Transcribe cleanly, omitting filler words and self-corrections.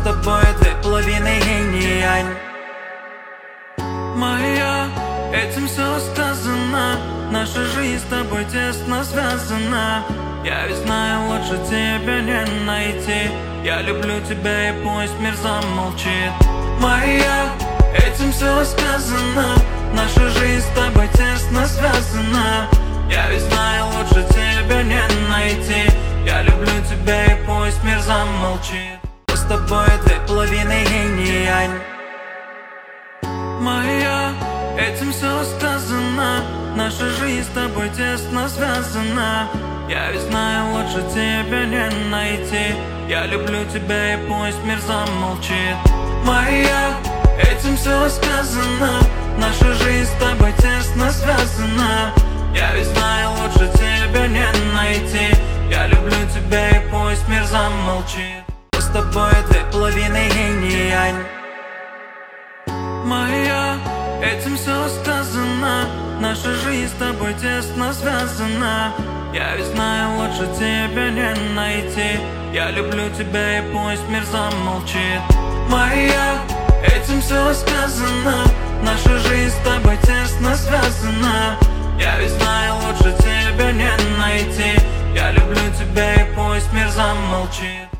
тобой две половины инь и янь. Моя, этим все сказано. Наша жизнь с тобой тесно связана. Я ведь знаю, лучше тебя не найти. Я люблю тебя, и пусть мир замолчит. Моя, этим все сказано. Наша жизнь с тобой тесно связана. Я ведь знаю, лучше тебя не найти. Я люблю тебя, и пусть мир замолчит. Мы с тобой две половины инь и янь. Моя, этим все сказано. Наша жизнь с тобой тесно связана. Я ведь знаю, лучше тебя не найти. Я люблю тебя, и пусть мир замолчит. Моя, этим все сказано. Наша жизнь с тобой тесно связана. Я ведь знаю, лучше тебя не найти. Я люблю тебя, и пусть мир замолчит. Мы с тобой две половины инь и янь. Моя, этим все сказано. Наша жизнь с тобой тесно связана. Я ведь знаю, лучше тебя не найти. Я люблю тебя, и пусть мир замолчит. Моя, этим все сказано. Наша жизнь с тобой тесно связана. Я ведь знаю, лучше тебя не найти. Я люблю тебя, и пусть мир замолчит.